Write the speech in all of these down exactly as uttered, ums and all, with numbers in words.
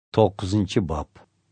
to'qqizinchi bob.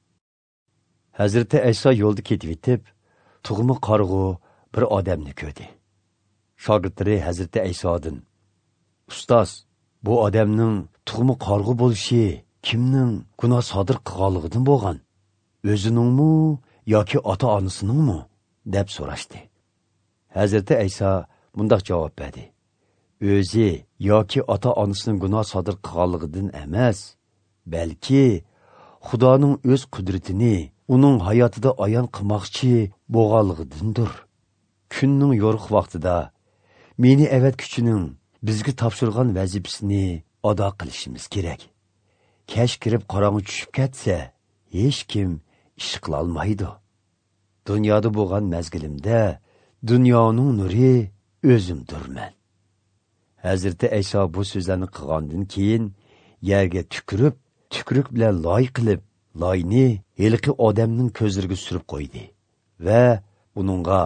Hazreti Ayso yo'lda ketib etib, tug'mi qarg'u bir odamni ko'rdi. Shogirdlari Hazreti Aysodan: "Ustoz, bu odamning tug'mi qarg'u bo'lishi kimning gunoh sodir qilganligidan bo'lgan? O'ziningmi yoki ota-onasiningmi?" deb so'rashdi. Hazreti Ayso bunday javob berdi: "O'zi yoki ota-onasining gunoh sodir qilganligidan emas, balki Xudoning o'z qudratini uning hayotida ayon qilmoqchi bo'lganligidandir. Kunning yo'riq vaqtida meni avatkuchining bizga topshirgan vazifasini ado qilishimiz kerak. Kech kirib qorong'i tushib ketsa, hech kim ish qila olmaydi. Dunyoda bo'lgan mezgilimda dunyoning nuri o'zimdirman." Hazreti Ayso bu so'zlarni qilgandan keyin yerga tukirib, tukruk bilan loy qilib, loyni heliqi odamning ko'zlariga surib qo'ydi va uningga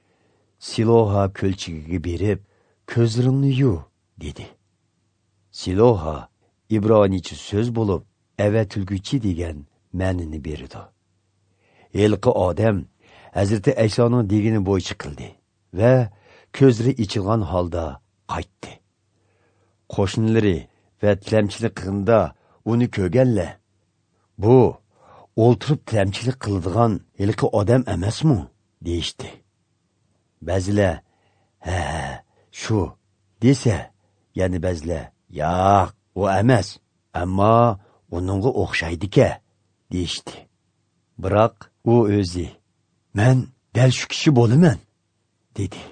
Siloha ko'lchigiga berib, "Ko'zlaringni yu" dedi. Siloha ibronicha so'z bo'lib, avatilguchi degan ma'noni berdi. Heliqi odam Hazreti Aysoning degani bo'yicha qildi va ko'zlari ichilgan holda qaytdi. Qo'shnilari va tilamchilik qilganda uni ko'rganlar: "Bu o'ltirib tilamchilik qiladigan heliqi odam emasmi?" deyishdi. Ba'zilar "Ha, shu" desa, yana ba'zilar "Yo'q, u emas, ammo uningga o'xshaydi-ku" deyishdi. Biroq u o'zi "Men dal shu kishi bo'laman" dedi.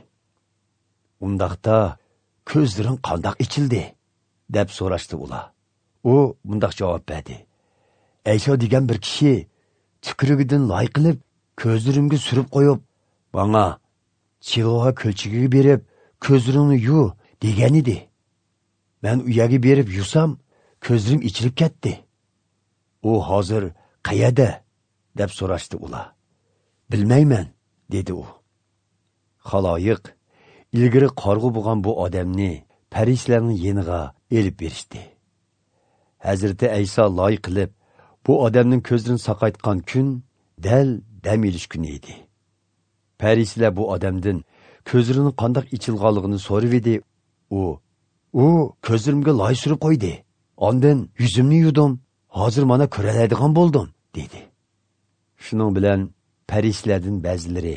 "Undaqda ko'zlaring qandoq ichildi?" deb so'rashdi ular. U bundoq javob berdi: "Ayso degan bir kishi tukrigidan loy qilib, ko'zlarimga surib qo'yib, bana Siloha ko'lchigiga berib, ko'zlaringni yu degan edi. Men u yerga berib yusam, ko'zlarim ichilib ketdi. U hozir qayerda?" deb so'rashdi ular. "Bilmayman" dedi u. Xaloyiq ilgari qarg'u bo'lgan bu odamni farislarning yeniga elib berishdi. Hazreti Ayso loy qilib, bu odamning ko'zlarini saqaytgan kun dal dam olish kuni edi. Farislar bu odamdan ko'zlarini qandoq ichilganligini so'rab edi. U: "U ko'zlarimga loy surib qo'ydi. Ondan yuzimni yudim. Hozir mana ko'raladigan bo'ldim" dedi. Shuning bilan farislardan ba'zilari: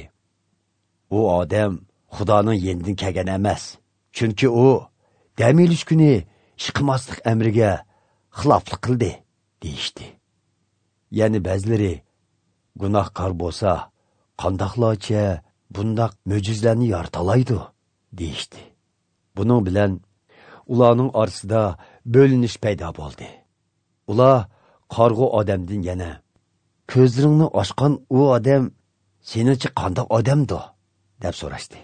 "U odam Xudoning yenidan kelgan emas. Chunki u dam olish kuni ish qilmaslik amriga xiloflik qildi" deyishdi. Yana ba'zilari: "Gunohkor bo'lsa, qandoqlarcha bundoq mo'jizlarni yaratalaydi" deyishdi. Buning bilan ularning orasida bo'linish paydo bo'ldi. Ular qarg'u odamdan yana: "Ko'zlaringni ochgan u odam seningcha qandoq odamdi?" deb so'rashdi.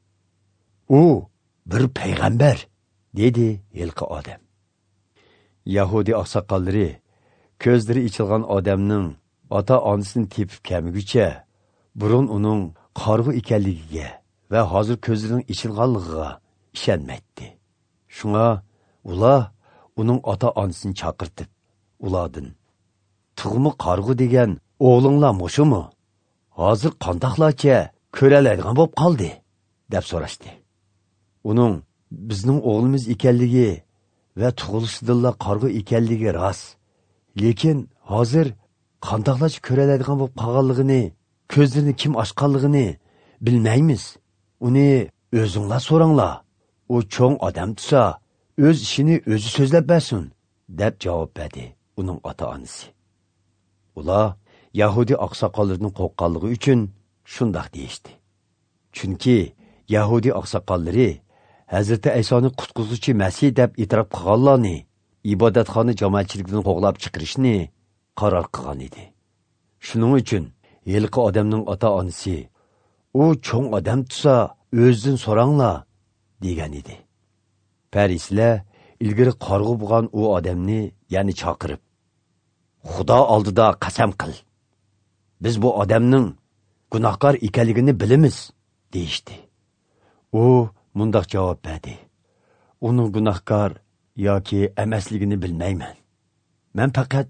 "U bir payg'ambar" dedi heliqi odam. Yahudi oqsoqollari ko'zlari ichilgan odamning ota-onasini tepib kelmaguncha burun uning qarg'u ekanligiga va hozir ko'zlarining ichilganligiga ishonmaydi. Shunga ular uning ota-onasini chaqirtib, ulardan: "Tug'mi qarg'u degan o'g'linglar mushumi? Hozir qandoqlarcha ko'raladigan bo'lib qoldi?" deb so'rashdi. Uning bizning o'g'limiz ekanligi va tug'ilishidanla qarg'u ekanligi rost. Lekin hozir qandoqlarcha ko'raladigan bo'lib qolganligini, ko'zlarini kim ochganligini bilmaymiz. Uni o'zinglar so'ranglar. U cho'ng odam tutsa, o'z ishini o'zi so'zlab bersin" deb javob berdi uning ota-onasi. Ular Yahudi oqsoqollarining qo'rqqanligi uchun shundoq deyishdi. Chunki Yahudi oqsoqollari Hazreti Aysoni qutquzuvchi Masih deb e'tirof qilganlarni ibodatxona jamoatchiligidan qo'g'lab chiqarishni qaror qilgan edi. Shuning uchun heliqi odamning ota-onasi: "U cho'ng odam tutsa, o'zidan so'ranglar" degan edi. Farislar ilgari qarg'u bo'lgan u odamni yana chaqirib: "Xudo oldida qasam qil. Biz bu odamning gunohkor ekanligini bilamiz" deyishdi. U mundoq javob berdi: "Uning gunohkor yoki emasligini bilmayman. Men faqat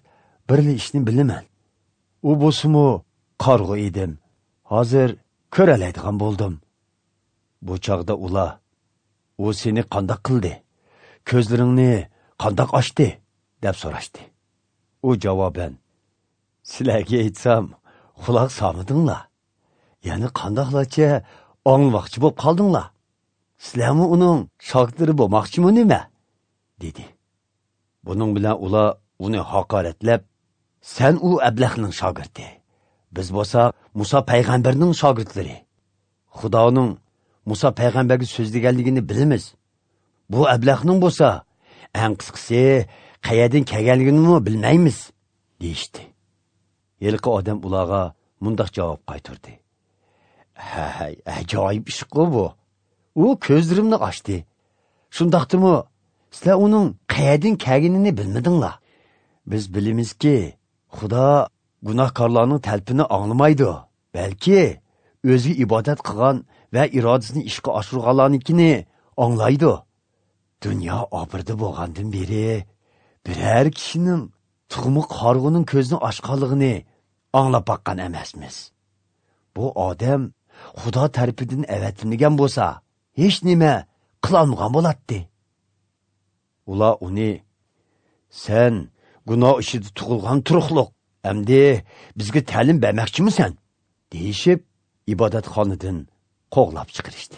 birli ishni bilaman. U bo'lsa-mu qarg'u edim. Hozir ko'ralaydigan bo'ldim. Bu chaqda ular, u seni qandoq qildi? Ko'zlaringni qandoq ochdi? deb so'rashdi. U javoban, sizlarga aytsam, quloq solmadinglar. Ya'ni qandoqlarcha anglamoqchi bo'lib qoldinglar. Sizlarmi uning shogirdlari bo'lmoqchimi nima? dedi. Buning bilan ular uni haqoratlab, sen u ablahning shogirdi. Biz bo'lsa Musa payg'ambarning shogirdlari. Xudoning Musa payg'ambarga so'zlaganligini bilamiz. Bu ablahning bo'lsa, eng qisqasi qayerdan kelganligini bilmaymiz, deyishdi. Yilqi odam ularga mundaq javob qaytardi. Hay, ajoyib ish bu. U ko'zlarimni ochdi. Shundaqdimi, sizlar uning qayerdan kelganini bilmadinglar. Biz bilamizki, Xudo gunohkorlarning talpini anglamaydi, balki o'zi ibodat qilgan va irodasini ishga oshirganlarnikini anglaydi. Dunyo obirda bo'lgandan beri biror kishining tug'mi qarg'uning ko'zini ochganligini anglab boqqan emasmiz. Bu odam Xudo tarafidan avatilmagan bo'lsa, hech nima qilolmagan bo'ladi. Ular uni, sen gunoh ishida tug'ilgan turuqliq, endi bizga ta'lim bermoqchimisan? deyishib, ibodatxonadan qo'g'lab chiqarishdi.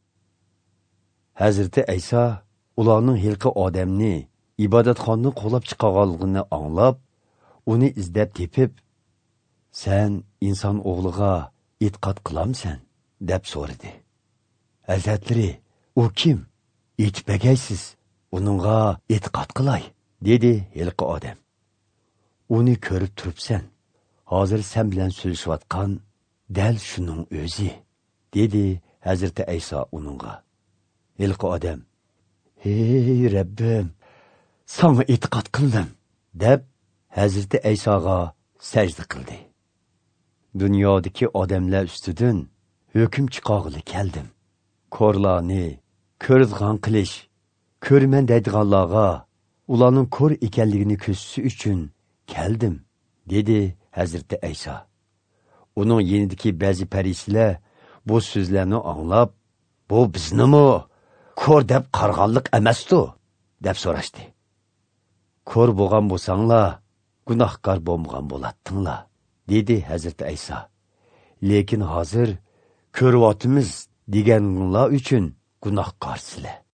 Hazrati Ayso ularning hilqi odamni ibodatxonadan qo'g'lab chiqarganligini anglab, uni izlab tepib, sen inson o'g'liga e'tiqod qilamsan? deb so'radi. Hazratlari, u kim? Aytbagaysiz, uningga e'tiqod qilay, dedi hilqi odam. Uni ko'rib turibsan. Hozir sen bilan so'zlashayotgan dal shuning o'zi, dedi Hazrati Ayso uningga. Hilqi odam, "Ey Rabbim, sana e'tiqod qildim", deb Hazrati Aysoga sajda qildi. Dunyodagi odamlar ustidan hukm chiqarg'ili keldim. Ko'rlarni ko'rdigan qilish, ko'rman deydiganlarga ularning ko'r ekanligini ko'rsatish uchun keldim, dedi Hazrati Ayso. Uning yenidagi ba'zi farishtalar bu so'zlarni anglab, bu biznimi ko'r deb qarg'anlik emasdi, deb so'rashdi. Ko'r bo'lgan bo'lsanglar, gunohkor bo'lmagan bo'latdinglar, dedi Hazrati Ayso. Lekin hozir ko'ryapmiz deganinglar uchun gunohkorsizlar.